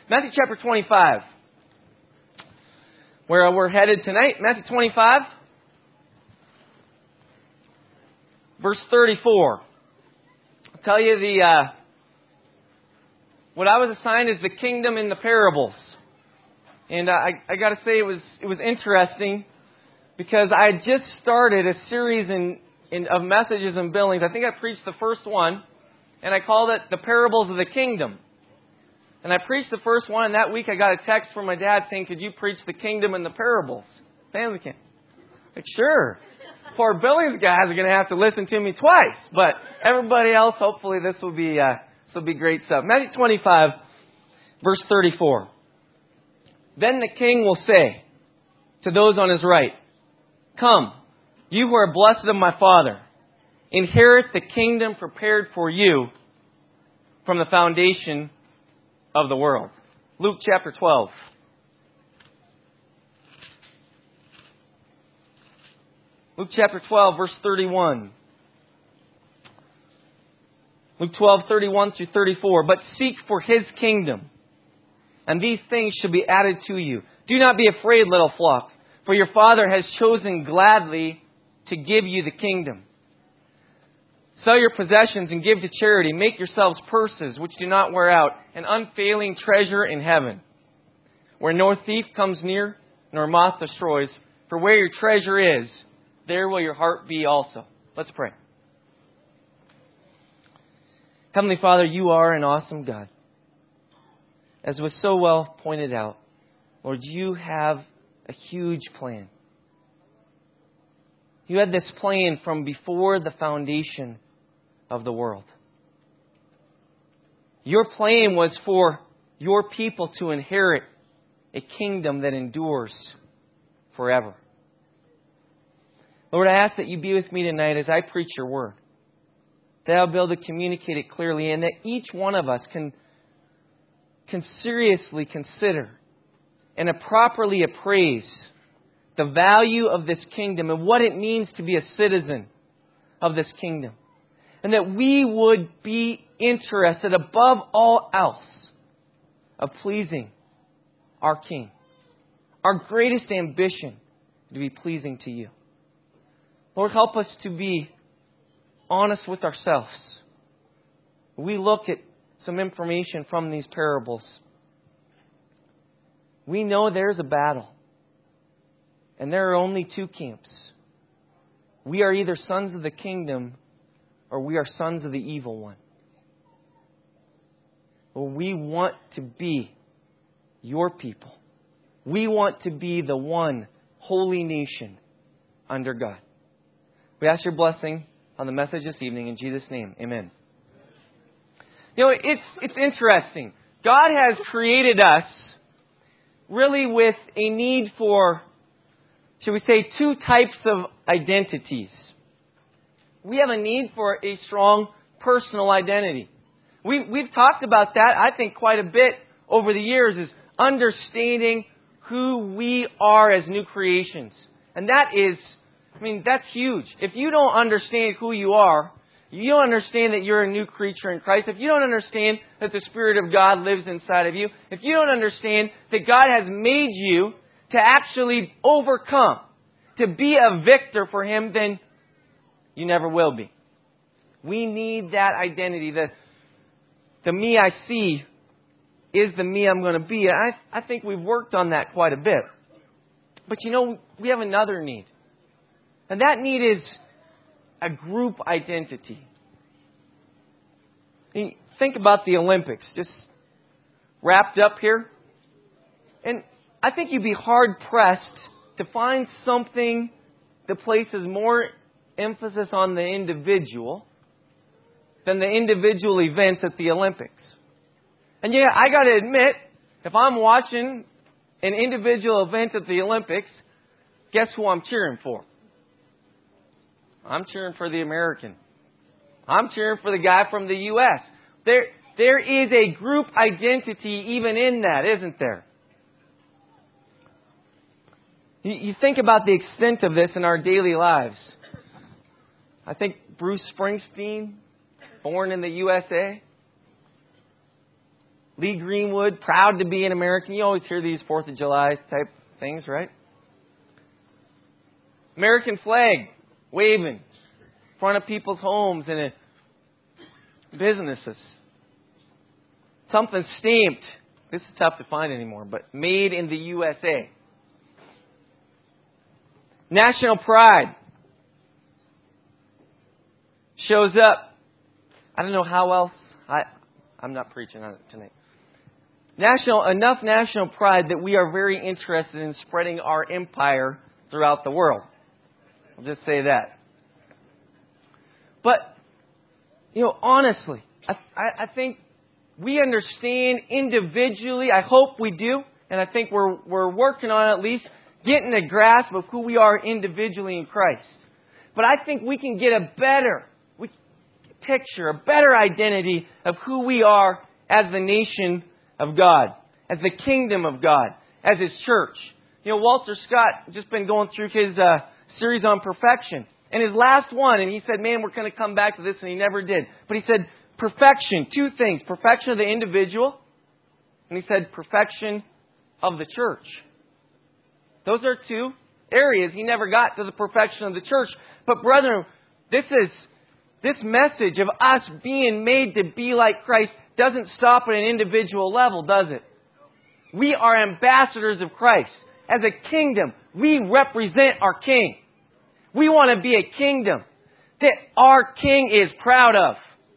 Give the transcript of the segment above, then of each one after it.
Matthew chapter 25. Where we're headed tonight. Matthew 25. Verse 34. I'll tell you what I was assigned is the kingdom in the parables. And I got to say it was interesting because I had just started a series of messages and buildings. I think I preached the first one, and I called it The Parables of the Kingdom. And I preached the first one, and that week I got a text from my dad saying, "Could you preach the kingdom and the parables?" Family can. Like, sure. Poor Billy's guys are going to have to listen to me twice. But everybody else, hopefully this will be great stuff. Matthew 25, verse 34. Then the king will say to those on his right, "Come, you who are blessed of my Father, inherit the kingdom prepared for you from the foundation of the world." Luke chapter 12. Luke chapter 12, verse 31. Luke 12, 31 through 34. "But seek for His kingdom, and these things shall be added to you. Do not be afraid, little flock, for your Father has chosen gladly to give you the kingdom. Sell your possessions and give to charity. Make yourselves purses which do not wear out, an unfailing treasure in heaven, where no thief comes near, nor moth destroys. For where your treasure is, there will your heart be also." Let's pray. Heavenly Father, You are an awesome God. As was so well pointed out, Lord, You have a huge plan. You had this plan from before the foundation of the world. Your plan was for Your people to inherit a kingdom that endures forever. Lord, I ask that You be with me tonight as I preach Your word. That I'll be able to communicate it clearly, and that each one of us can seriously consider and properly appraise the value of this kingdom and what it means to be a citizen of this kingdom. And that we would be interested above all else of pleasing our King. Our greatest ambition to be pleasing to You. Lord, help us to be honest with ourselves. We look at some information from these parables. We know there's a battle. And there are only two camps. We are either sons of the kingdom or we are sons of the evil one. Well, we want to be Your people. We want to be the one holy nation under God. We ask Your blessing on the message this evening in Jesus' name. Amen. You know, it's interesting. God has created us really with a need for, should we say, two types of identities. We have a need for a strong personal identity. We've talked about that, I think, quite a bit over the years, is understanding who we are as new creations. And that is, that's huge. If you don't understand who you are, you don't understand that you're a new creature in Christ, if you don't understand that the Spirit of God lives inside of you, if you don't understand that God has made you to actually overcome, to be a victor for Him, then you never will be. We need that identity. The me I see is the me I'm going to be. I think we've worked on that quite a bit. But we have another need. And that need is a group identity. Think about the Olympics, just wrapped up here. And I think you'd be hard-pressed to find something that places more emphasis on the individual than the individual events at the Olympics. And yeah, I got to admit, if I'm watching an individual event at the Olympics, guess who I'm cheering for? I'm cheering for the American. I'm cheering for the guy from the U.S. There is a group identity even in that, isn't there? You think about the extent of this in our daily lives. I think Bruce Springsteen, born in the USA. Lee Greenwood, proud to be an American. You always hear these 4th of July type things, right? American flag waving in front of people's homes and in businesses. Something stamped. This is tough to find anymore, but made in the USA. National pride shows up. I don't know how else. I'm not preaching on it tonight. Enough national pride that we are very interested in spreading our empire throughout the world. I'll just say that. But, honestly, I think we understand individually, I hope we do, and I think we're working on at least getting a grasp of who we are individually in Christ. But I think we can get a better picture, a better identity of who we are as the nation of God, as the kingdom of God, as His church. Walter Scott just been going through his series on perfection. And his last one, and he said, man, we're going to come back to this, and he never did. But he said, perfection, 2 things. Perfection of the individual, and he said, perfection of the church. Those are 2 areas. He never got to the perfection of the church. But brethren, this message of us being made to be like Christ doesn't stop at an individual level, does it? We are ambassadors of Christ. As a kingdom, we represent our King. We want to be a kingdom that our King is proud of.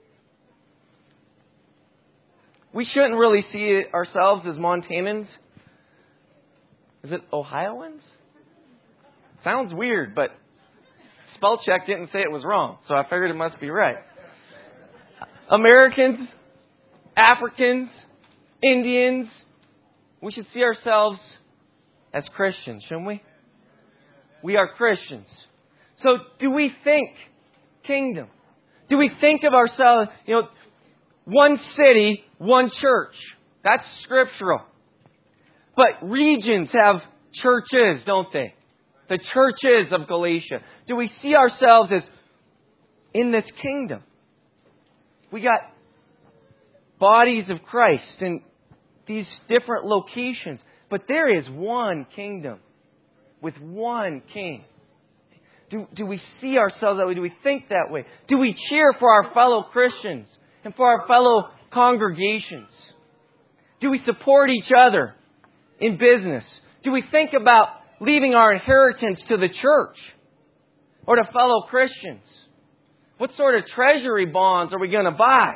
We shouldn't really see ourselves as Montanans. Is it Ohioans? Sounds weird, but spell check didn't say it was wrong, so I figured it must be right. Americans, Africans, Indians, we should see ourselves as Christians, shouldn't we? We are Christians. So do we think kingdom? Do we think of ourselves, one city, one church? That's scriptural. But regions have churches, don't they? The churches of Galatia. Do we see ourselves as in this kingdom? We got bodies of Christ in these different locations. But there is one kingdom with one king. Do we see ourselves that way? Do we think that way? Do we cheer for our fellow Christians and for our fellow congregations? Do we support each other in business? Do we think about leaving our inheritance to the church or to fellow Christians? What sort of treasury bonds are we going to buy?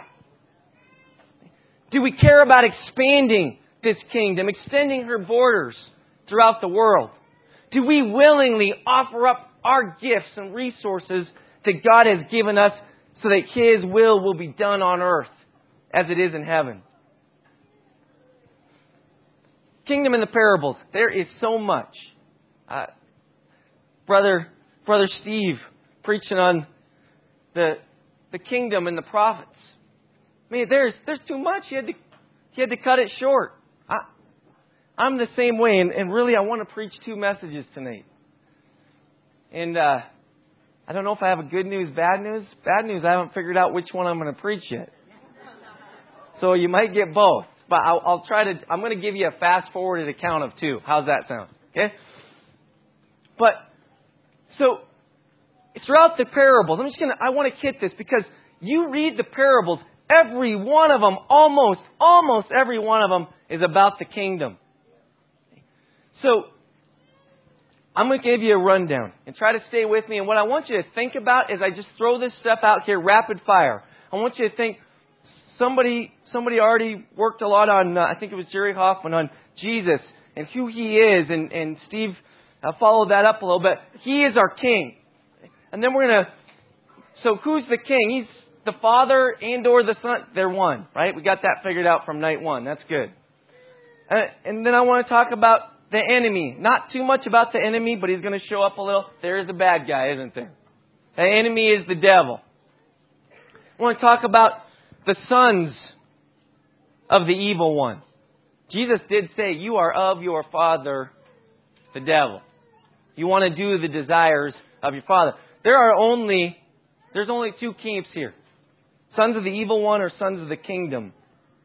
Do we care about expanding this kingdom, extending her borders throughout the world? Do we willingly offer up our gifts and resources that God has given us so that His will be done on earth as it is in heaven? Kingdom in the parables. There is so much. Brother Steve preaching on the kingdom and the prophets. Man, there's too much. He had to cut it short. I'm the same way, and really I want to preach 2 messages tonight. And I don't know if I have a good news, bad news. Bad news, I haven't figured out which one I'm going to preach yet. So you might get both. But I'll try to, I'm going to give you a fast-forwarded account of 2. How's that sound? Okay? But, so, throughout the parables, I want to hit this because you read the parables, every one of them, almost every one of them is about the kingdom. So, I'm going to give you a rundown and try to stay with me. And what I want you to think about is I just throw this stuff out here rapid fire. I want you to think, somebody already worked a lot on, I think it was Jerry Hoffman, on Jesus and who He is. And Steve followed that up a little bit. He is our King. And then we're going to, so who's the King? He's the Father and or the Son. They're one, right? We got that figured out from night 1. That's good. And then I want to talk about the enemy. Not too much about the enemy, but he's going to show up a little. There is a bad guy, isn't there? The enemy is the devil. I want to talk about the sons of the evil one. Jesus did say, you are of your father, the devil. You want to do the desires of your father. There's only 2 camps here. Sons of the evil one or sons of the kingdom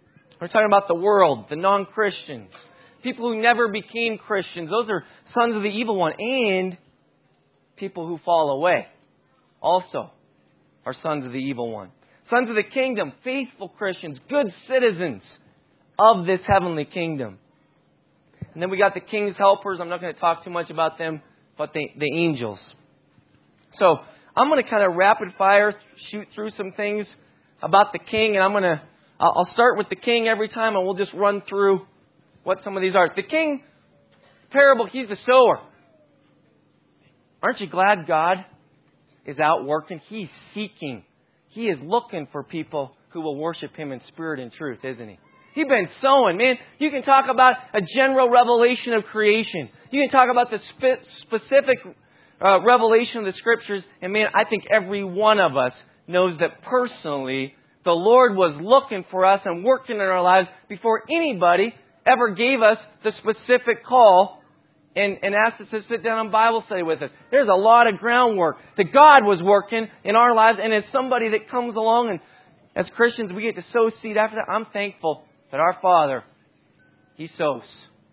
We're talking about the world, the non-Christians. People who never became Christians. Those are sons of the evil one. And people who fall away also are sons of the evil one. Sons of the kingdom, faithful Christians, good citizens of this heavenly kingdom. And then we got the king's helpers. I'm not going to talk too much about them, but the angels. So I'm going to kind of rapid fire shoot through some things about the king, and I'll start with the king every time, and we'll just run through what some of these are. The king parable, he's the sower. Aren't you glad God is out working? He's seeking. He is looking for people who will worship Him in spirit and truth, isn't He? He's been sowing, man. You can talk about a general revelation of creation. You can talk about the specific revelation of the Scriptures. And man, I think every one of us knows that personally, the Lord was looking for us and working in our lives before anybody ever gave us the specific call and asked us to sit down on Bible study with us. There's a lot of groundwork that God was working in our lives. And as somebody that comes along and as Christians, we get to sow seed after that. I'm thankful that our Father, He sows.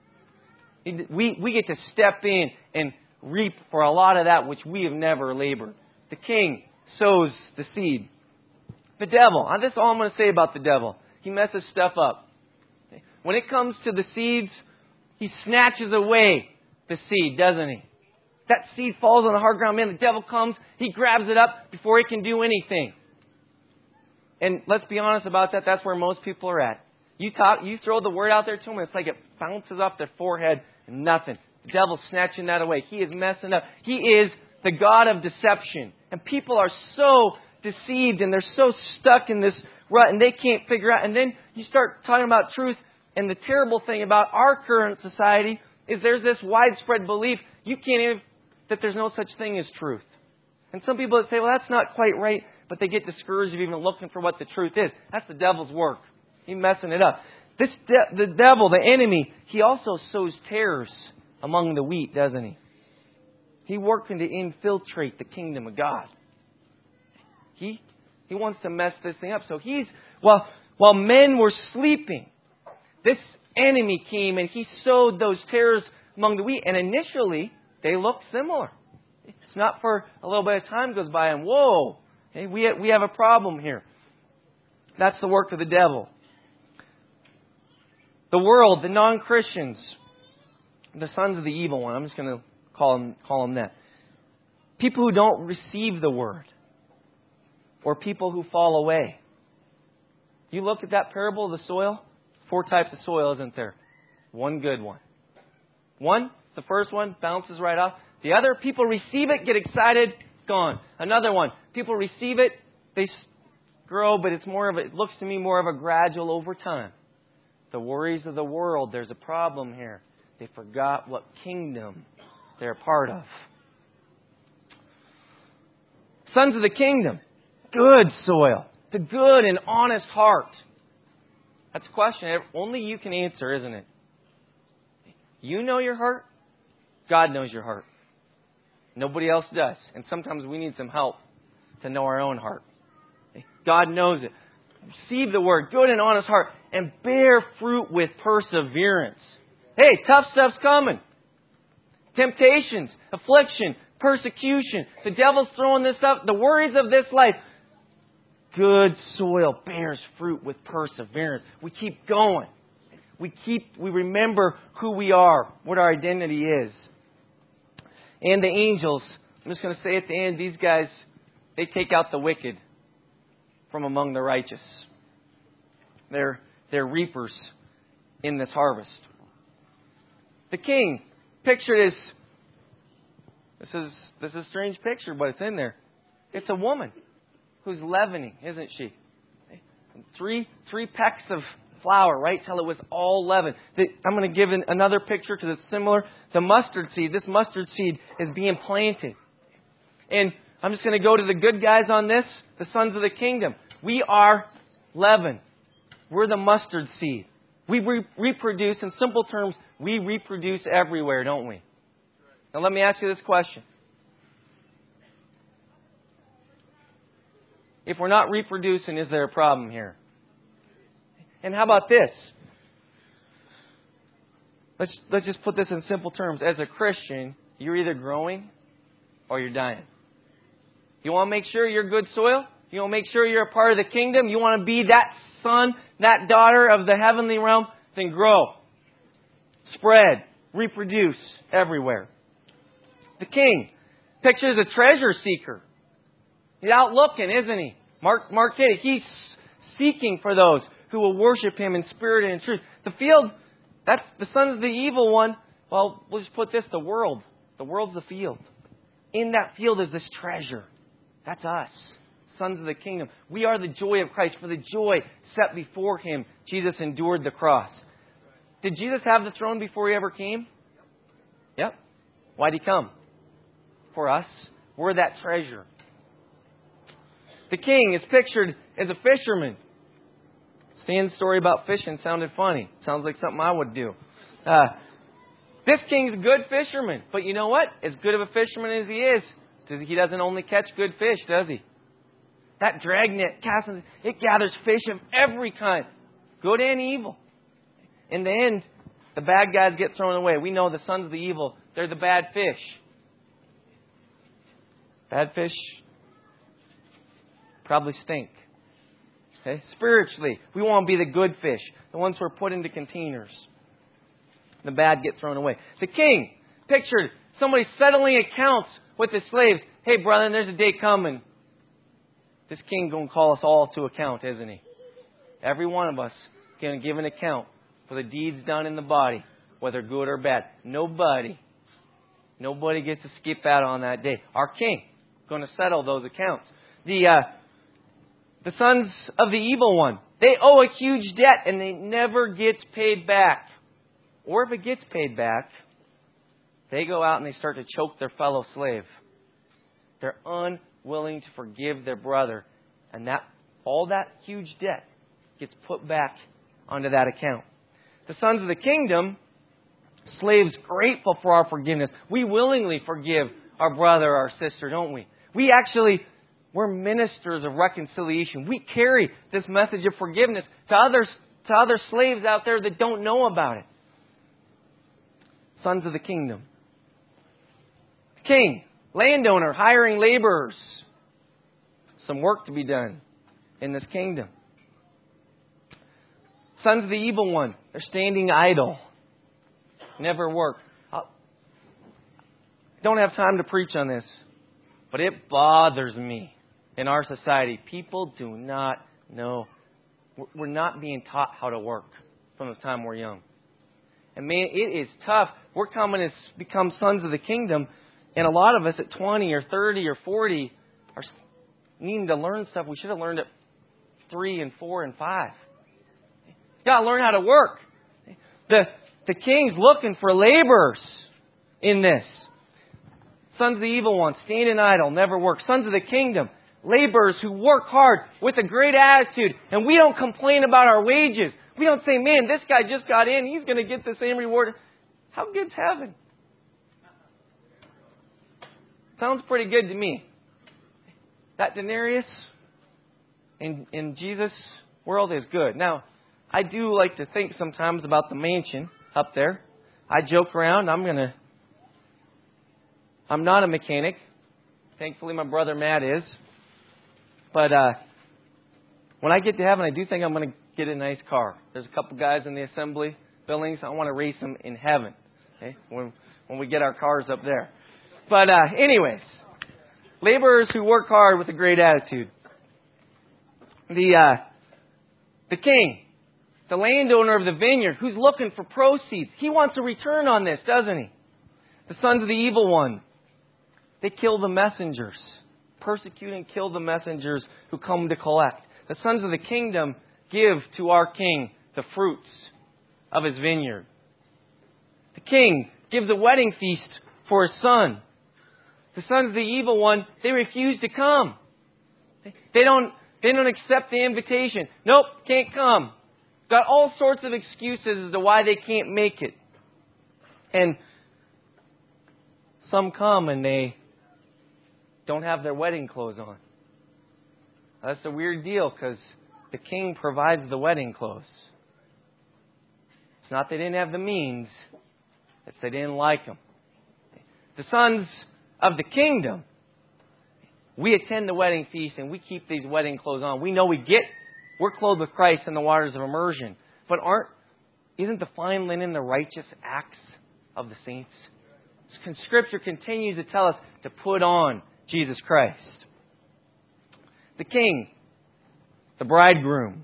We get to step in and reap for a lot of that which we have never labored. The king sows the seed. The devil. That's all I'm going to say about the devil. He messes stuff up. When it comes to the seeds, he snatches away the seed, doesn't he? That seed falls on the hard ground. Man, the devil comes, he grabs it up before it can do anything. And let's be honest about that. That's where most people are at. You throw the word out there to them, it's like it bounces off their forehead and nothing. The devil's snatching that away. He is messing up. He is the God of deception. And people are so deceived and they're so stuck in this rut and they can't figure out. And then you start talking about truth. And the terrible thing about our current society is there's this widespread belief that there's no such thing as truth. And some people that say, well, that's not quite right, but they get discouraged of even looking for what the truth is. That's the devil's work. He's messing it up. The devil, the enemy, he also sows tares among the wheat, doesn't he? He's working to infiltrate the kingdom of God. He wants to mess this thing up. So while men were sleeping, this enemy came and he sowed those tares among the wheat. And initially, they looked similar. It's not for a little bit of time goes by and whoa, hey, we have a problem here. That's the work of the devil. The world, the non-Christians, the sons of the evil one. I'm just going to call them that. People who don't receive the word. Or people who fall away. You look at that parable of the soil. 4 types of soil, isn't there? One good one. One, the first one, bounces right off. The other, people receive it, get excited, gone. Another one, people receive it, they grow, but it looks to me more of a gradual over time. The worries of the world, there's a problem here. They forgot what kingdom they're a part of. Sons of the kingdom, good soil, the good and honest heart. That's a question only you can answer, isn't it? You know your heart. God knows your heart. Nobody else does. And sometimes we need some help to know our own heart. God knows it. Receive the word, good and honest heart, and bear fruit with perseverance. Hey, tough stuff's coming. Temptations, affliction, persecution. The devil's throwing this up. The worries of this life. Good soil bears fruit with perseverance. We keep going. We remember who we are, what our identity is. And the angels, I'm just going to say at the end, these guys, they take out the wicked from among the righteous. They're reapers in this harvest. The king, picture this. This is a strange picture, but it's in there. It's a woman who's leavening, isn't she? 3 pecks of flour, right? Till it was all leaven. I'm going to give another picture because it's similar. The mustard seed. This mustard seed is being planted. And I'm just going to go to the good guys on this. The sons of the kingdom. We are leaven. We're the mustard seed. We reproduce, in simple terms, we reproduce everywhere, don't we? Now let me ask you this question. If we're not reproducing, is there a problem here? And how about this? Let's just put this in simple terms. As a Christian, you're either growing or you're dying. You want to make sure you're good soil? You want to make sure you're a part of the kingdom? You want to be that son, that daughter of the heavenly realm? Then grow. Spread. Reproduce everywhere. The king pictures a treasure seeker. He's out looking, isn't he? Mark did it. He's seeking for those who will worship Him in spirit and in truth. The field, that's the sons of the evil one. Well, we'll just put this, the world. The world's the field. In that field is this treasure. That's us. Sons of the kingdom. We are the joy of Christ. For the joy set before Him, Jesus endured the cross. Did Jesus have the throne before He ever came? Yep. Why'd He come? For us. We're that treasure. The king is pictured as a fisherman. Stan's story about fishing sounded funny. Sounds like something I would do. This king's a good fisherman. But you know what? As good of a fisherman as he is, he doesn't only catch good fish, does he? That dragnet it gathers fish of every kind. Good and evil. In the end, the bad guys get thrown away. We know the sons of the evil, they're the bad fish. Bad fish probably stink. Okay? Spiritually, we want to be the good fish, the ones who are put into containers. The bad get thrown away. The king, pictured somebody settling accounts with his slaves. Hey, brother, there's a day coming. This king going to call us all to account, isn't he? Every one of us going to give an account for the deeds done in the body, whether good or bad. Nobody gets to skip out on that day. Our king going to settle those accounts. The sons of the evil one, they owe a huge debt and they never gets paid back. Or if it gets paid back, they go out and they start to choke their fellow slave. They're unwilling to forgive their brother. And all that huge debt gets put back onto that account. The sons of the kingdom, slaves grateful for our forgiveness. We willingly forgive our brother or our sister, don't we? We're ministers of reconciliation. We carry this message of forgiveness to other slaves out there that don't know about it. Sons of the kingdom. King, landowner, hiring laborers. Some work to be done in this kingdom. Sons of the evil one, they're standing idle. Never work. I don't have time to preach on this, but it bothers me. In our society, people do not know. We're not being taught how to work from the time we're young. And man, it is tough. We're coming to become sons of the kingdom. And a lot of us at 20 or 30 or 40 are needing to learn stuff we should have learned at 3 and 4 and 5. You got to learn how to work. The king's looking for laborers in this. Sons of the evil one, standing idle, never work. Sons of the kingdom, laborers who work hard with a great attitude. And we don't complain about our wages. We don't say, man, this guy just got in. He's going to get the same reward. How good's heaven? Sounds pretty good to me. That denarius in Jesus' world is good. Now, I do like to think sometimes about the mansion up there. I joke around. I'm not a mechanic. Thankfully, my brother Matt is. But when I get to heaven, I do think I'm going to get a nice car. There's a couple guys in the assembly buildings. I want to race them in heaven. Okay? When we get our cars up there. But anyways, laborers who work hard with a great attitude. The king, the landowner of the vineyard, who's looking for proceeds. He wants a return on this, doesn't he? The sons of the evil one, they kill the messengers. Persecute and kill the messengers who come to collect. The sons of the kingdom give to our king the fruits of his vineyard. The king gives a wedding feast for his son. The sons of the evil one, they refuse to come. They don't accept the invitation. Nope, can't come. Got all sorts of excuses as to why they can't make it. And some come and they don't have their wedding clothes on. That's a weird deal because the king provides the wedding clothes. It's not they didn't have the means. It's they didn't like them. The sons of the kingdom, we attend the wedding feast and we keep these wedding clothes on. We know we're clothed with Christ in the waters of immersion. But isn't the fine linen the righteous acts of the saints? Scripture continues to tell us to put on Jesus Christ. The king, the bridegroom,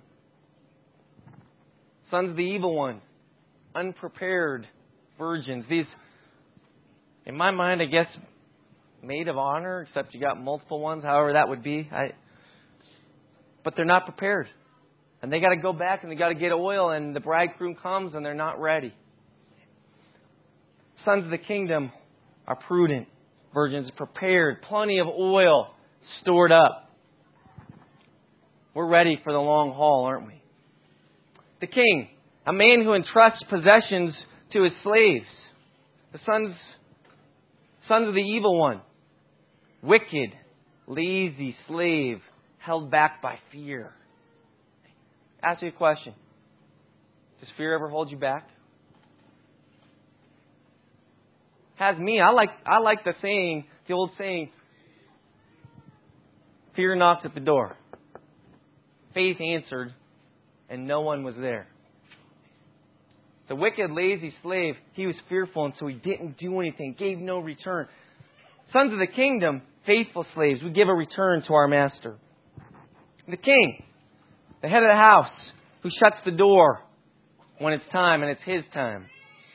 sons of the evil one, unprepared virgins. These, in my mind, I guess, maid of honor, except you got multiple ones, however that would be. But they're not prepared. And they got to go back and they got to get oil, and the bridegroom comes and they're not ready. Sons of the kingdom are prudent virgins, prepared, plenty of oil stored up. We're ready for the long haul, aren't we? The king, a man who entrusts possessions to his slaves. The sons of the evil one, wicked, lazy slave, held back by fear. Ask you a question. Does fear ever hold you back? Has me. I like the old saying, fear knocks at the door. Faith answered, and no one was there. The wicked, lazy slave, he was fearful, and so he didn't do anything, gave no return. Sons of the kingdom, faithful slaves, we give a return to our master. The king, the head of the house, who shuts the door when it's time and it's his time.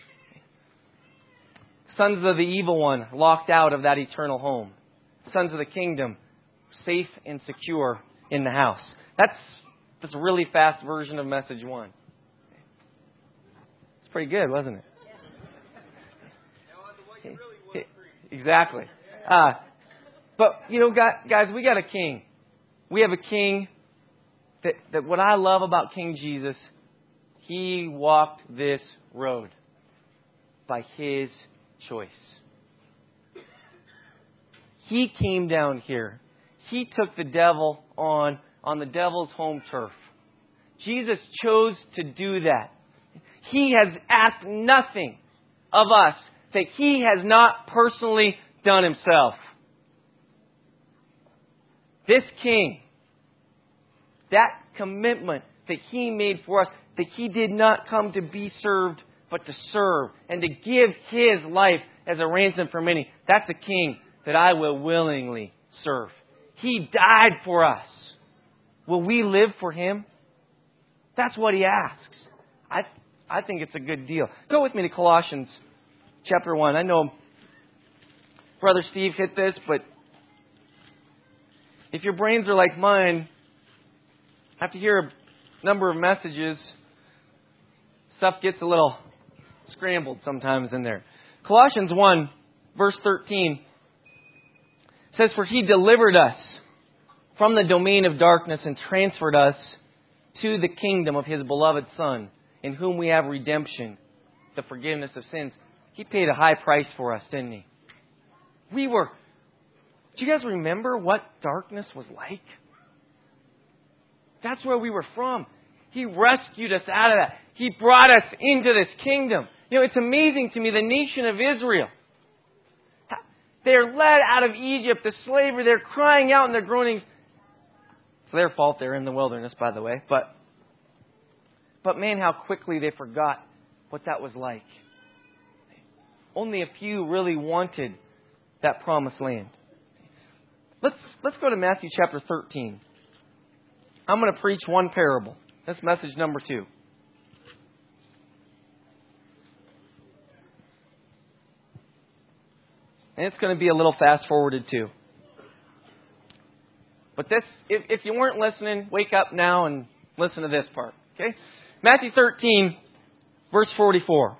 Sons of the evil one, locked out of that eternal home. Sons of the kingdom, safe and secure in the house. That's a really fast version of message 1. It's pretty good, wasn't it? Exactly. But, guys, we got a king. We have a king that what I love about King Jesus, he walked this road by his choice. He came down here. He took the devil on the devil's home turf. Jesus chose to do that. He has asked nothing of us that he has not personally done himself. This king, that commitment that he made for us, that he did not come to be served, but to serve and to give his life as a ransom for many. That's a king that I will willingly serve. He died for us. Will we live for him? That's what he asks. I think it's a good deal. Go with me to Colossians chapter 1. I know Brother Steve hit this, but if your brains are like mine, after you hear a number of messages, stuff gets a little scrambled sometimes in there. Colossians 1, verse 13 says, "For he delivered us from the domain of darkness and transferred us to the kingdom of his beloved Son, in whom we have redemption, the forgiveness of sins." He paid a high price for us, didn't he? Do you guys remember what darkness was like? That's where we were from. He rescued us out of that. He brought us into this kingdom. It's amazing to me, the nation of Israel. They're led out of Egypt, the slavery. They're crying out and they're groaning. It's their fault they're in the wilderness, by the way. But man, how quickly they forgot what that was like. Only a few really wanted that promised land. Let's go to Matthew chapter 13. I'm going to preach one parable. That's message number 2. And it's going to be a little fast forwarded too. But this, if you weren't listening, wake up now and listen to this part. Okay? Matthew 13, verse 44.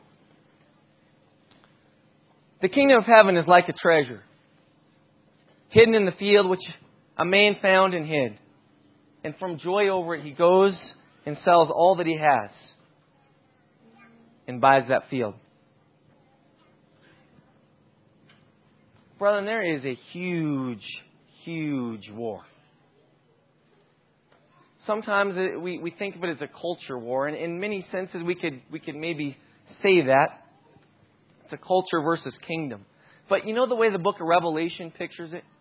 "The kingdom of heaven is like a treasure, hidden in the field, which a man found and hid. And from joy over it, he goes and sells all that he has and buys that field." Brethren, there is a huge, huge war. sometimes we think of it as a culture war, and in many senses we could maybe say that. It's a culture versus kingdom. But you know the way the book of Revelation pictures it?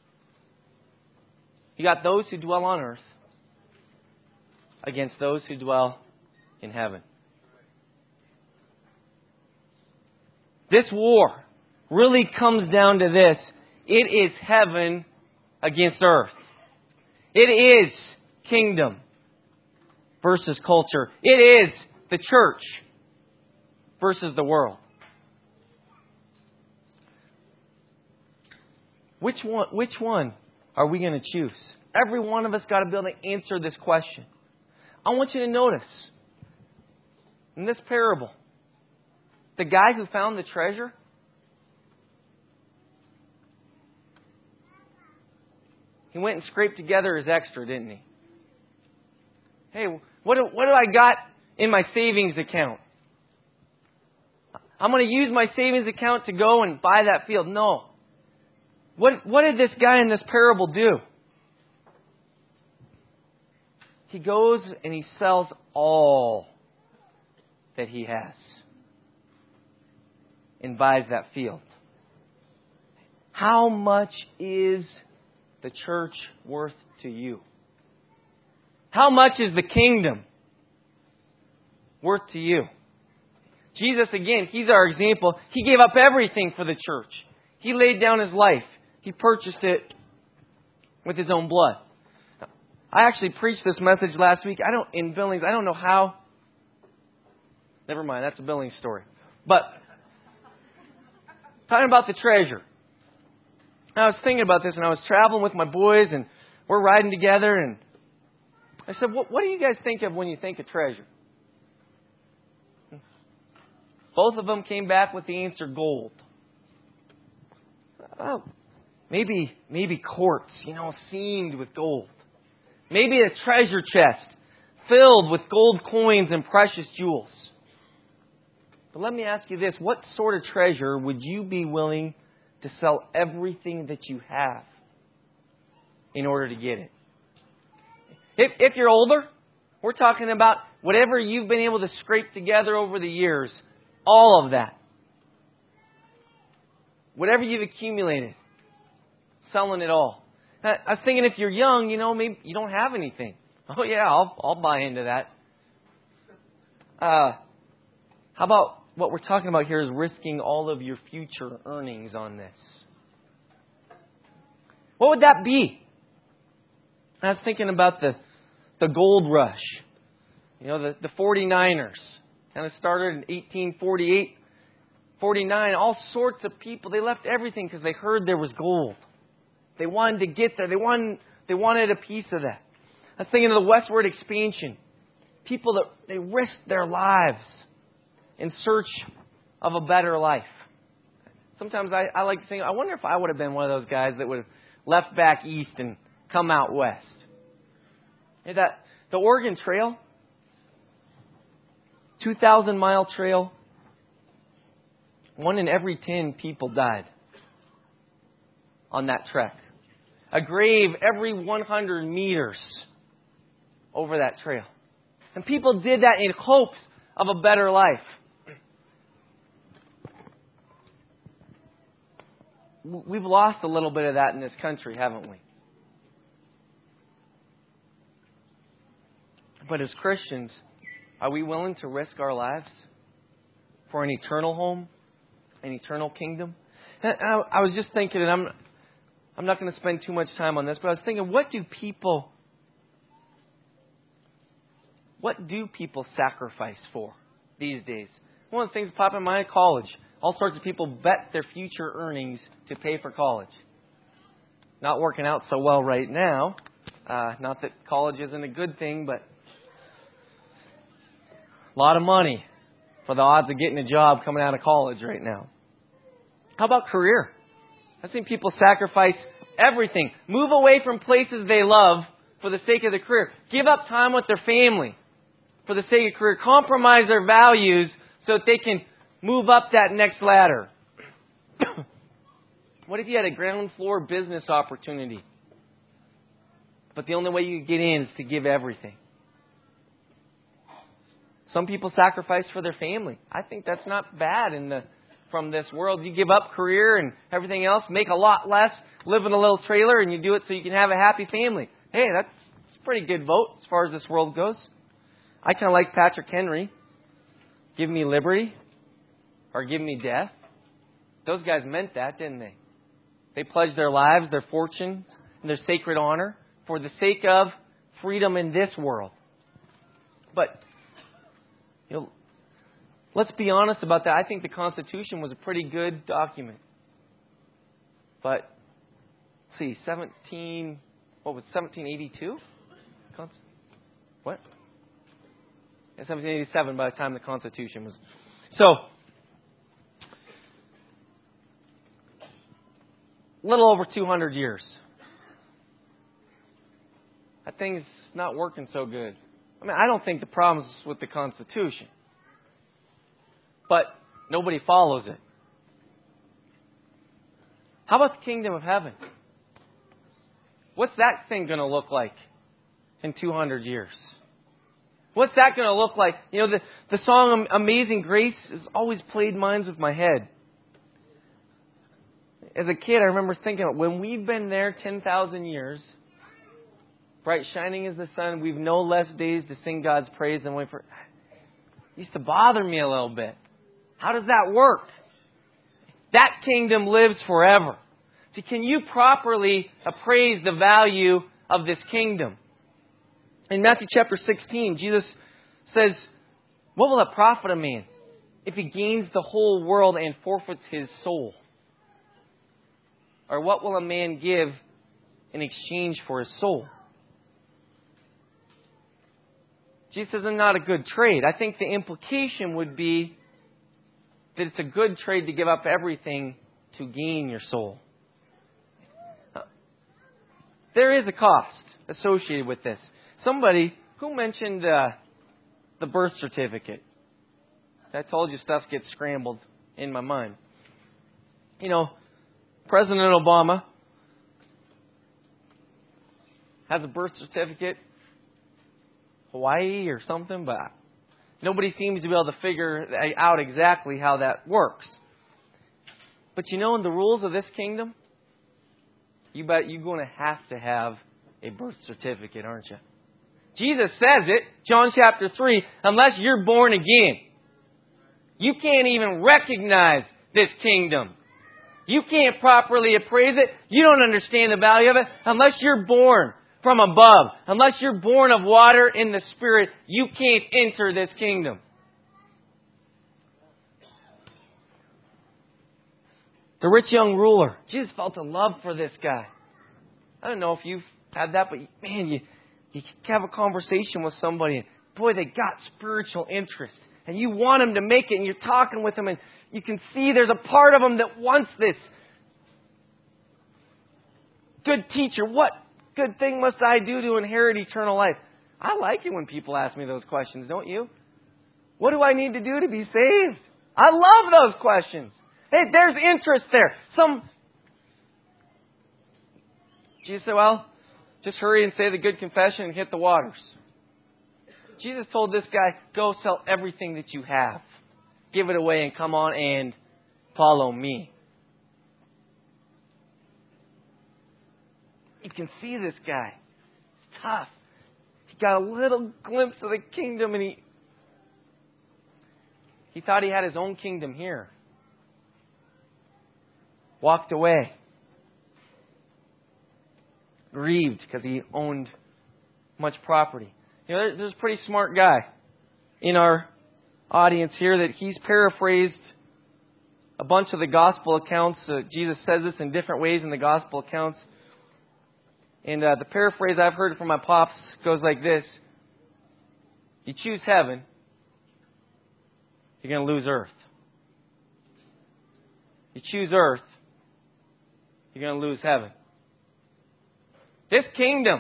You got those who dwell on earth against those who dwell in heaven. This war really comes down to this. It is heaven against earth. It is kingdom versus culture. It is the church versus the world. Which one are we going to choose? Every one of us got to be able to answer this question. I want you to notice in this parable, the guy who found the treasure, he went and scraped together his extra, didn't he? Hey, what do I got in my savings account? I'm going to use my savings account to go and buy that field. No. What did this guy in this parable do? He goes and he sells all that he has and buys that field. How much is the church worth to you? How much is the kingdom worth to you? Jesus, again, He's our example. He gave up everything for the church. He laid down His life. He purchased it with His own blood. I actually preached this message last week. In Billings. I don't know how. Never mind. That's a Billings story. But talking about the treasure. I was thinking about this, and I was traveling with my boys, and we're riding together, and I said, "What do you guys think of when you think of treasure?" Both of them came back with the answer gold. Oh, maybe quartz, seamed with gold. Maybe a treasure chest filled with gold coins and precious jewels. But let me ask you this. What sort of treasure would you be willing to sell everything that you have in order to get it? If you're older, we're talking about whatever you've been able to scrape together over the years. All of that. Whatever you've accumulated. Selling it all. I was thinking if you're young, maybe you don't have anything. Oh yeah, I'll buy into that. How about what we're talking about here is risking all of your future earnings on this? What would that be? I was thinking about the gold rush. The 49ers. Kind of started in 1848, 49. All sorts of people, they left everything because they heard there was gold. They wanted to get there. They wanted a piece of that. I was thinking of the westward expansion. People that they risked their lives in search of a better life. Sometimes I like to think, I wonder if I would have been one of those guys that would have left back east and come out west. The Oregon Trail, 2,000-mile trail, 1 in every 10 people died on that trek. A grave every 100 meters over that trail. And people did that in hopes of a better life. We've lost a little bit of that in this country, haven't we? But as Christians, are we willing to risk our lives for an eternal home, an eternal kingdom? I was just thinking, and I'm not going to spend too much time on this, but I was thinking, what do people sacrifice for these days? One of the things that pop in my mind, college. All sorts of people bet their future earnings to pay for college. Not working out so well right now. Not that college isn't a good thing, but a lot of money for the odds of getting a job coming out of college right now. How about career? I've seen people sacrifice everything. Move away from places they love for the sake of the career. Give up time with their family for the sake of career. Compromise their values so that they can move up that next ladder. What if you had a ground floor business opportunity? But the only way you get in is to give everything. Some people sacrifice for their family. I think that's not bad from this world. You give up career and everything else, make a lot less, live in a little trailer, and you do it so you can have a happy family. Hey, that's a pretty good vote as far as this world goes. I kind of like Patrick Henry. Give me liberty or give me death. Those guys meant that, didn't they? They pledged their lives, their fortunes, and their sacred honor for the sake of freedom in this world. But let's be honest about that. I think the Constitution was a pretty good document. But, let's see, 1782? What? Yeah, 1787 by the time the Constitution was. So, a little over 200 years. That thing's not working so good. I mean, I don't think the problem's with the Constitution. But nobody follows it. How about the kingdom of heaven? What's that thing going to look like in 200 years? What's that going to look like? You know, the song Amazing Grace has always played minds with my head. As a kid, I remember thinking, when we've been there 10,000 years, bright shining as the sun, we've no less days to sing God's praise than wait for. It used to bother me a little bit. How does that work? That kingdom lives forever. See, can you properly appraise the value of this kingdom? In Matthew chapter 16, Jesus says, what will it profit a man if he gains the whole world and forfeits his soul? Or what will a man give in exchange for his soul? Jesus says it's not a good trade. I think the implication would be that it's a good trade to give up everything to gain your soul. There is a cost associated with this. Somebody who mentioned the birth certificate. I told you stuff gets scrambled in my mind. You know, President Obama has a birth certificate, Hawaii or something, but nobody seems to be able to figure out exactly how that works. But you know, in the rules of this kingdom, you bet you're going to have a birth certificate, aren't you? Jesus says it, John chapter 3, unless you're born again, you can't even recognize this kingdom. You can't properly appraise it. You don't understand the value of it. Unless you're born from above, unless you're born of water in the Spirit, you can't enter this kingdom. The rich young ruler, Jesus felt a love for this guy. I don't know if you've had that, but man, you have a conversation with somebody and boy, they got spiritual interest. And you want them to make it and you're talking with them and you can see there's a part of them that wants this. Good teacher, what good thing must I do to inherit eternal life? I like it when people ask me those questions, don't you? What do I need to do to be saved? I love those questions. Hey, there's interest there. Jesus said, well, just hurry and say the good confession and hit the waters. Jesus told this guy, go sell everything that you have. Give it away and come on and follow me. You can see this guy. He's tough. He got a little glimpse of the kingdom and he thought he had his own kingdom here. Walked away. Grieved because he owned much property. You know, there's a pretty smart guy in our audience here that he's paraphrased a bunch of the gospel accounts. Jesus says this in different ways in the gospel accounts. And the paraphrase I've heard from my pops goes like this. You choose heaven, you're going to lose earth. You choose earth, you're going to lose heaven. This kingdom,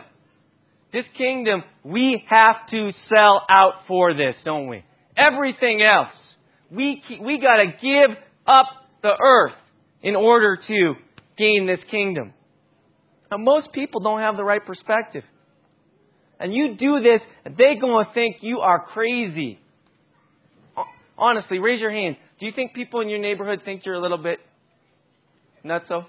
we have to sell out for this, don't we? Everything else. We got to give up the earth in order to gain this kingdom. Now, most people don't have the right perspective. and you do this, they're going to think you are crazy. Honestly, raise your hand. Do you think people in your neighborhood think you're a little bit nutso?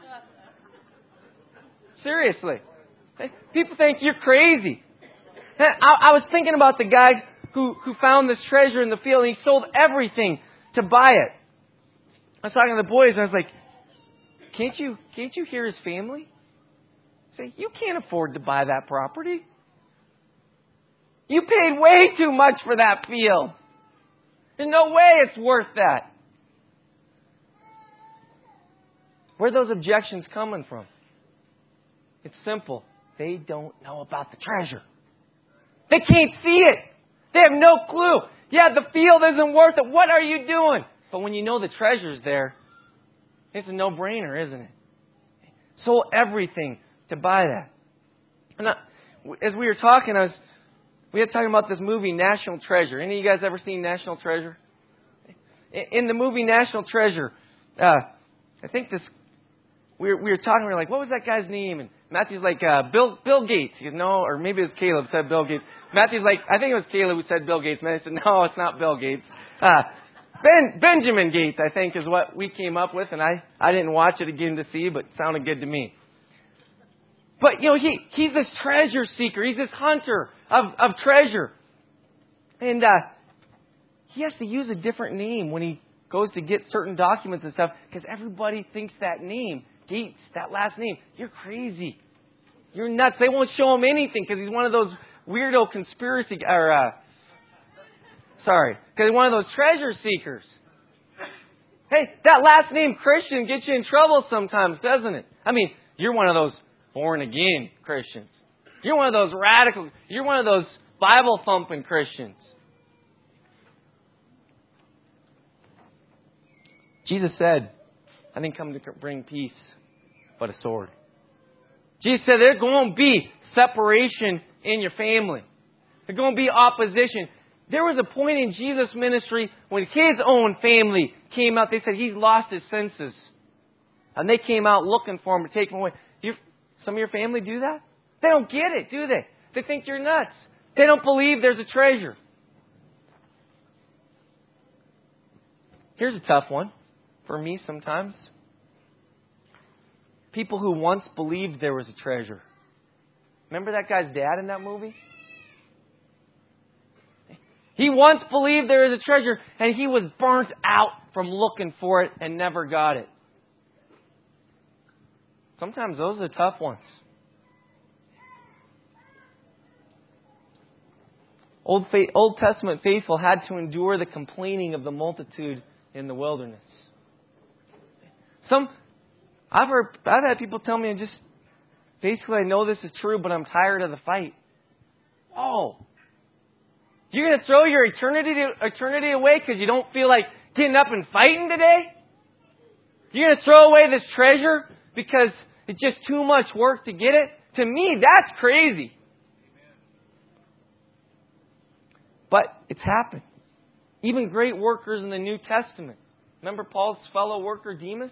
Seriously. People think you're crazy. I was thinking about the guy who found this treasure in the field, and he sold everything to buy it. I was talking to the boys, and I was like, can't you hear his family? Say, you can't afford to buy that property. You paid way too much for that field. There's no way it's worth that. Where are those objections coming from? It's simple. They don't know about the treasure. They can't see it. They have no clue. Yeah, the field isn't worth it. What are you doing? But when you know the treasure's there, it's a no-brainer, isn't it? Sold everything to buy that. And as we were talking, we were talking about this movie, National Treasure. Any of you guys ever seen National Treasure? In the movie National Treasure, I think we were talking. We were like, what was that guy's name? And Matthew's like, Bill Gates, or maybe it was Caleb who said Bill Gates. Matthew's like, I think it was Caleb who said Bill Gates. And I said, no, it's not Bill Gates. Benjamin Gates, I think, is what we came up with, and I didn't watch it again to see, but it sounded good to me. But he's this treasure seeker. He's this hunter of treasure, and he has to use a different name when he goes to get certain documents and stuff, because everybody thinks that name, Gates, that last name, you're crazy, you're nuts. They won't show him anything because he's one of those weirdo because he's one of those treasure seekers. Hey, that last name Christian gets you in trouble sometimes, doesn't it? I mean, you're one of those born again Christians. You're one of those radical. You're one of those Bible thumping Christians. Jesus said, I didn't come to bring peace, but a sword. Jesus said there's going to be separation in your family. There's going to be opposition. There was a point in Jesus' ministry when his own family came out. They said he's lost his senses. And they came out looking for him to take him away. Some of your family do that? They don't get it, do they? They think you're nuts. They don't believe there's a treasure. Here's a tough one for me sometimes. People who once believed there was a treasure. Remember that guy's dad in that movie? He once believed there was a treasure, and he was burnt out from looking for it and never got it. Sometimes those are the tough ones. Old Testament faithful had to endure the complaining of the multitude in the wilderness. I've had people tell me, basically, I know this is true, but I'm tired of the fight. Oh, you're going to throw your eternity away because you don't feel like getting up and fighting today? You're going to throw away this treasure because it's just too much work to get it? To me, that's crazy. But it's happened. Even great workers in the New Testament. Remember Paul's fellow worker, Demas?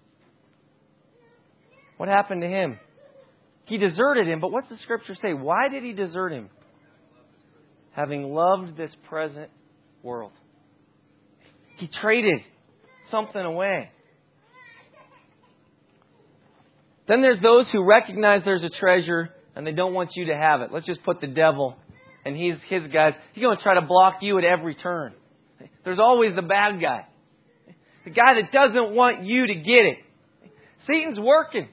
What happened to him? He deserted him, but what's the Scripture say? Why did he desert him? Having loved this present world. He traded something away. Then there's those who recognize there's a treasure and they don't want you to have it. Let's just put the devil and his guys. He's going to try to block you at every turn. There's always the bad guy. The guy that doesn't want you to get it. Satan's working.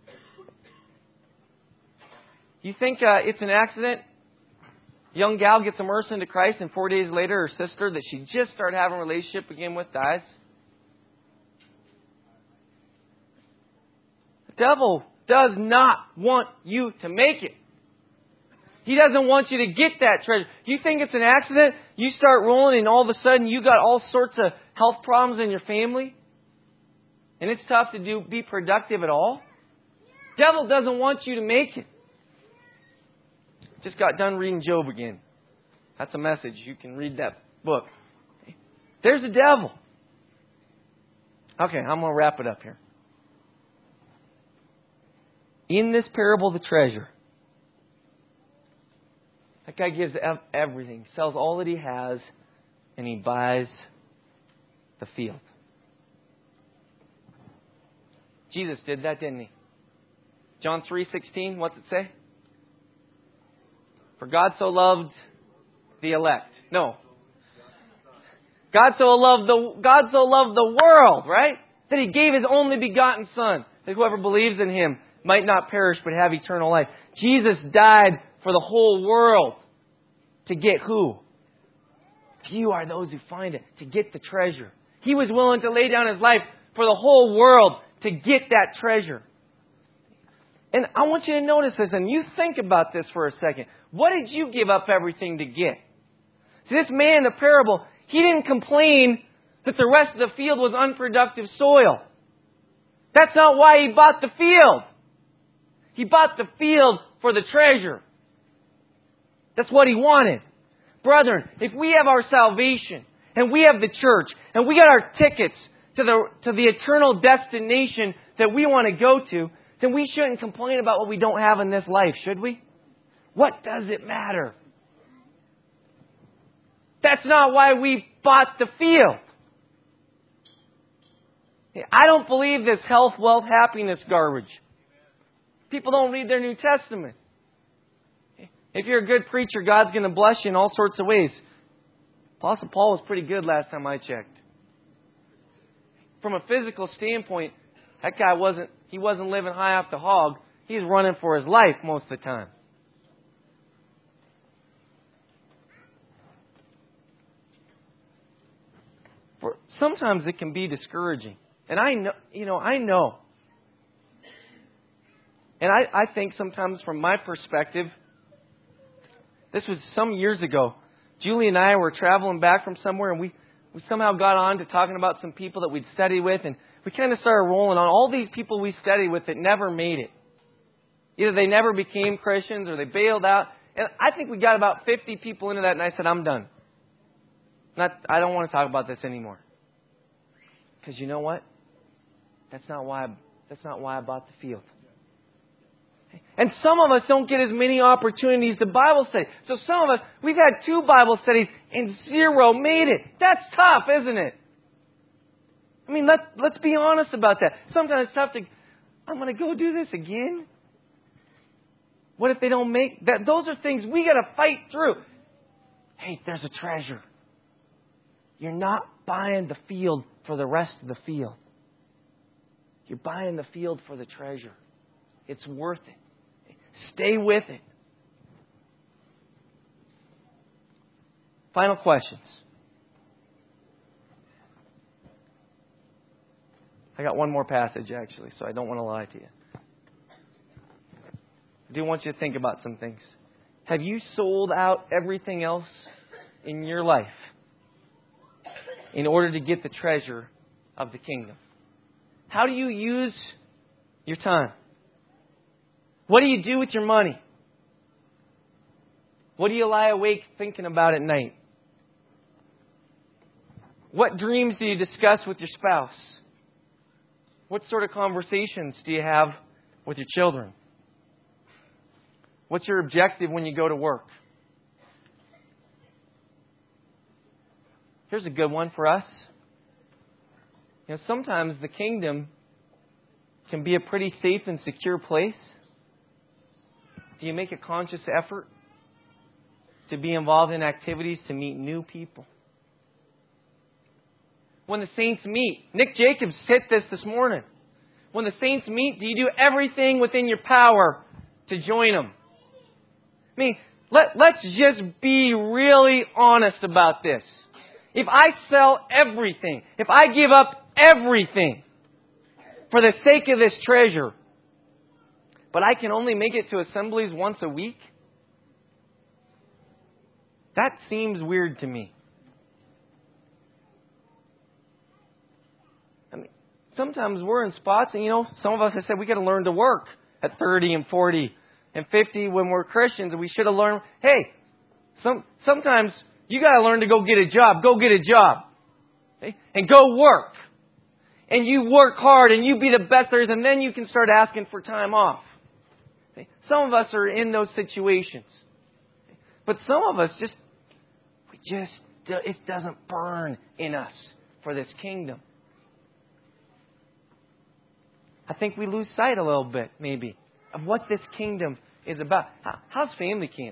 You think it's an accident? Young gal gets immersed into Christ and 4 days later her sister that she just started having a relationship again with dies? The devil does not want you to make it. He doesn't want you to get that treasure. You think it's an accident? You start rolling and all of a sudden you got all sorts of health problems in your family? And it's tough to be productive at all? The devil doesn't want you to make it. Just got done reading Job again. That's a message. You can read that book. There's the devil. Okay, I'm going to wrap it up here. In this parable of the treasure, That guy gives everything, sells all that he has, and he buys the field. Jesus did that, didn't He? John 3:16, what's it say? For God so loved the elect. No. God so loved the world, right? That He gave His only begotten Son, that whoever believes in Him might not perish but have eternal life. Jesus died for the whole world. To get who? Few are those who find it. To get the treasure. He was willing to lay down His life for the whole world to get that treasure. And I want you to notice this, and you think about this for a second. What did you give up everything to get? See, this man in the parable, he didn't complain that the rest of the field was unproductive soil. That's not why he bought the field. He bought the field for the treasure. That's what he wanted. Brethren, if we have our salvation, and we have the church, and we got our tickets to the eternal destination that we want to go to, then we shouldn't complain about what we don't have in this life, should we? What does it matter? That's not why we bought the field. I don't believe this health, wealth, happiness garbage. People don't read their New Testament. If you're a good preacher, God's going to bless you in all sorts of ways. Apostle Paul was pretty good last time I checked. From a physical standpoint, that guy wasn't living high off the hog. He was running for his life most of the time. Sometimes it can be discouraging. And I know. And I think sometimes from my perspective, this was some years ago. Julie and I were traveling back from somewhere, and we somehow got on to talking about some people that we'd studied with, and we kind of started rolling on all these people we studied with that never made it. Either they never became Christians or they bailed out. And I think we got about 50 people into that, and I said, I'm done. I don't want to talk about this anymore. Because you know what? That's not why I bought the field. And some of us don't get as many opportunities to Bible study. So some of us, we've had 2 Bible studies and 0 made it. That's tough, isn't it? I mean, let's be honest about that. Sometimes it's tough to, I'm going to go do this again. What if they don't make that? Those are things we got to fight through. Hey, there's a treasure. You're not buying the field for the rest of the field. You're buying the field for the treasure. It's worth it. Stay with it. Final questions. I got one more passage, actually, so I don't want to lie to you. I do want you to think about some things. Have you sold out everything else in your life in order to get the treasure of the kingdom? How do you use your time? What do you do with your money? What do you lie awake thinking about at night? What dreams do you discuss with your spouse? What sort of conversations do you have with your children? What's your objective when you go to work? Here's a good one for us. You know, sometimes the kingdom can be a pretty safe and secure place. Do you make a conscious effort to be involved in activities to meet new people? When the saints meet, Nick Jacobs hit this morning. When the saints meet, do you do everything within your power to join them? I mean, let's just be really honest about this. If I sell everything, if I give up everything for the sake of this treasure, but I can only make it to assemblies once a week, that seems weird to me. I mean, sometimes we're in spots, and some of us have said we got to learn to work at 30 and 40 and 50 when we're Christians, and we should have learned, hey, sometimes you got to learn to go get a job. Go get a job. Okay? And go work. And you work hard and you be the best there is, and then you can start asking for time off. Okay? Some of us are in those situations. But some of us it doesn't burn in us for this kingdom. I think we lose sight a little bit, maybe, of what this kingdom is about. How's family camp?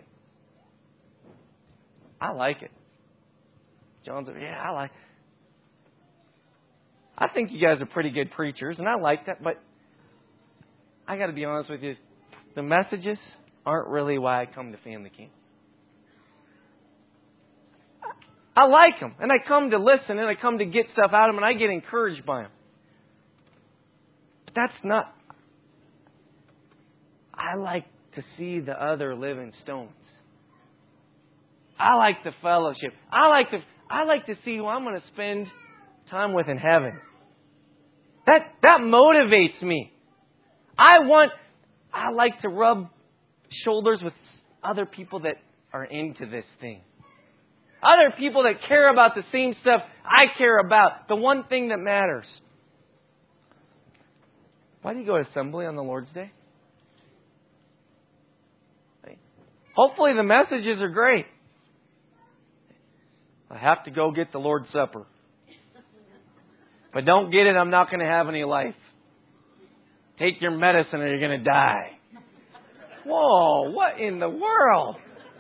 I like it. John's like, yeah, I like it. I think you guys are pretty good preachers, and I like that, but I got to be honest with you. The messages aren't really why I come to family camp. I like them, and I come to listen, and I come to get stuff out of them, and I get encouraged by them. But that's not... I like to see the other living stones. I like the fellowship. I like to see who I'm going to spend time with in heaven. That motivates me. I like to rub shoulders with other people that are into this thing. Other people that care about the same stuff I care about. The one thing that matters. Why do you go to assembly on the Lord's Day? Hopefully the messages are great. I have to go get the Lord's Supper. If I don't get it, I'm not going to have any life. Take your medicine or you're going to die. Whoa, what in the world?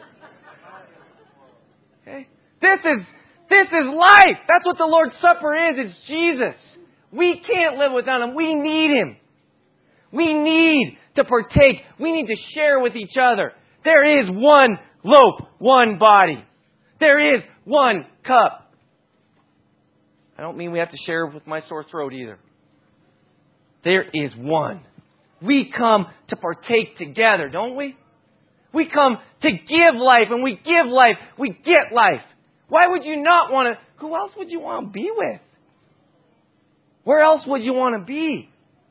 Okay? This is life. That's what the Lord's Supper is. It's Jesus. We can't live without Him. We need Him. We need to partake. We need to share with each other. There is one loaf, one body. There is one cup. I don't mean we have to share with my sore throat either. There is one. We come to partake together, don't we? We come to give life, and we give life. We get life. Why would you not want to... Who else would you want to be with? Where else would you want to be?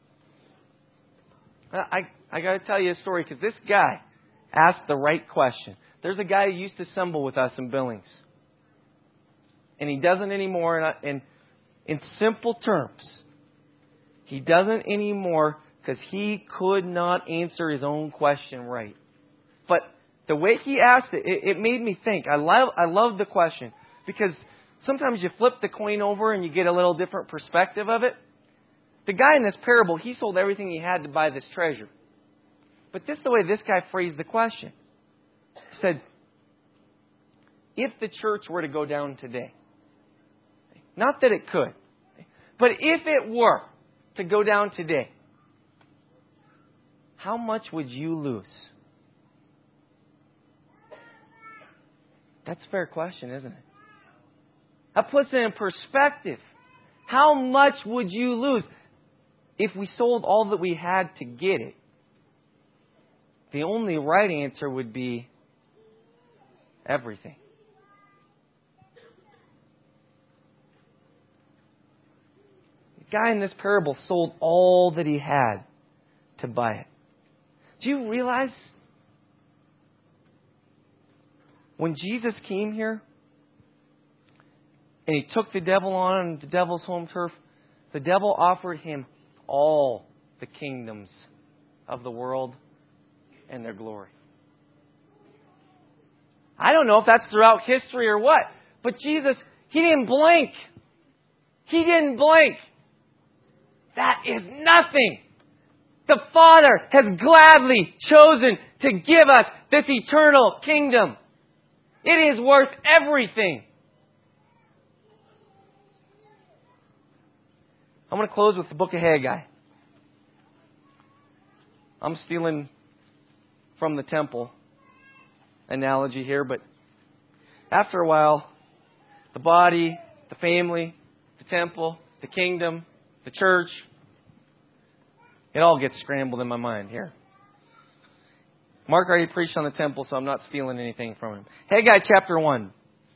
I got to tell you a story, because this guy asked the right question. There's a guy who used to assemble with us in Billings. And he doesn't anymore. And in simple terms, he doesn't anymore because he could not answer his own question right. But the way he asked it, it made me think. I love the question, because sometimes you flip the coin over and you get a little different perspective of it. The guy in this parable, he sold everything he had to buy this treasure. But this is the way this guy phrased the question. He said, if the church were to go down today, not that it could, but if it were to go down today, how much would you lose? That's a fair question, isn't it? That puts it in perspective. How much would you lose if we sold all that we had to get it? The only right answer would be everything. The guy in this parable sold all that he had to buy it. Do you realize when Jesus came here and He took the devil on the devil's home turf, the devil offered Him all the kingdoms of the world and their glory. I don't know if that's throughout history or what, but Jesus, He didn't blink. He didn't blink. That is nothing. The Father has gladly chosen to give us this eternal kingdom. It is worth everything. I'm going to close with the book of Haggai. I'm stealing from the temple analogy here, but after a while, the body, the family, the temple, the kingdom, the church, it all gets scrambled in my mind here. Mark already preached on the temple, so I'm not stealing anything from him. Haggai chapter 1.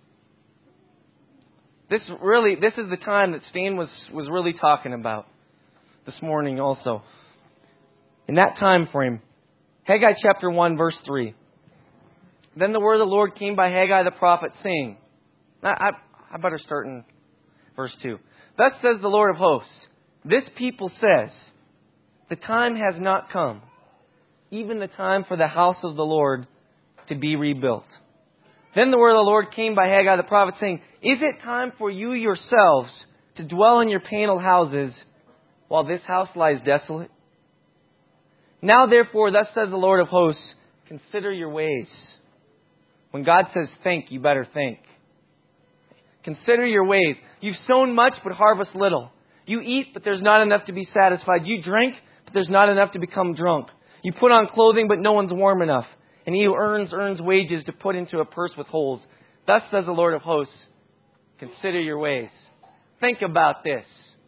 This is the time that Stan was really talking about this morning also. In that time frame, Haggai chapter 1, verse 3. Then the word of the Lord came by Haggai the prophet, saying, I better start in verse 2. Thus says the Lord of hosts, this people says, the time has not come, even the time for the house of the Lord to be rebuilt. Then the word of the Lord came by Haggai the prophet, saying, Is it time for you yourselves to dwell in your paneled houses while this house lies desolate? Now therefore, thus says the Lord of hosts, consider your ways. When God says think, you better think. Consider your ways. You've sown much, but harvest little. You eat, but there's not enough to be satisfied. You drink, but there's not enough to become drunk. You put on clothing, but no one's warm enough. And he who earns wages to put into a purse with holes. Thus says the Lord of hosts, consider your ways. Think about this.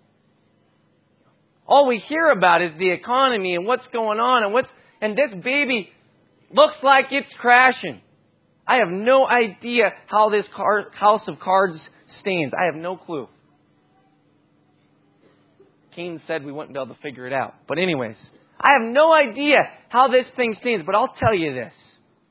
All we hear about is the economy and what's going on and this baby looks like it's crashing. I have no idea how this house of cards stands. I have no clue. Keynes said we wouldn't be able to figure it out. But anyways, I have no idea how this thing stands, but I'll tell you this.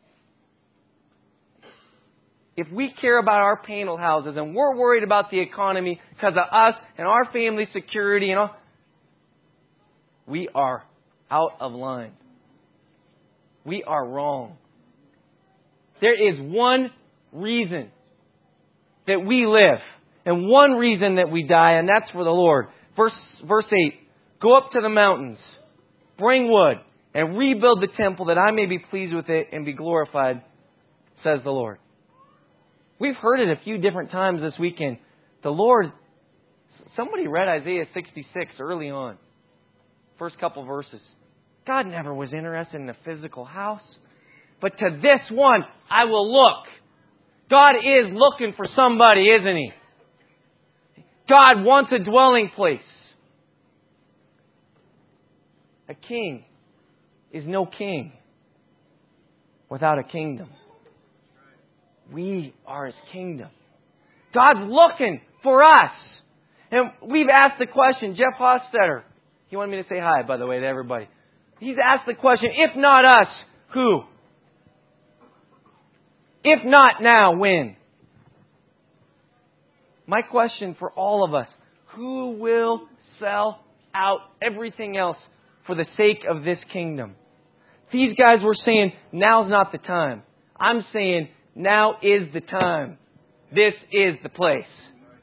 If we care about our panel houses and we're worried about the economy because of us and our family security and all, we are out of line. We are wrong. There is one reason that we live and one reason that we die, and that's for the Lord. Verse 8, go up to the mountains, bring wood, and rebuild the temple that I may be pleased with it and be glorified, says the Lord. We've heard it a few different times this weekend. The Lord, somebody read Isaiah 66 early on. First couple verses. God never was interested in a physical house. But to this one, I will look. God is looking for somebody, isn't He? God wants a dwelling place. A king is no king without a kingdom. We are His kingdom. God's looking for us. And we've asked the question, Jeff Hostetter, he wanted me to say hi, by the way, to everybody. He's asked the question, if not us, who? If not now, when? My question for all of us, who will sell out everything else for the sake of this kingdom? These guys were saying, now's not the time. I'm saying, now is the time. This is the place.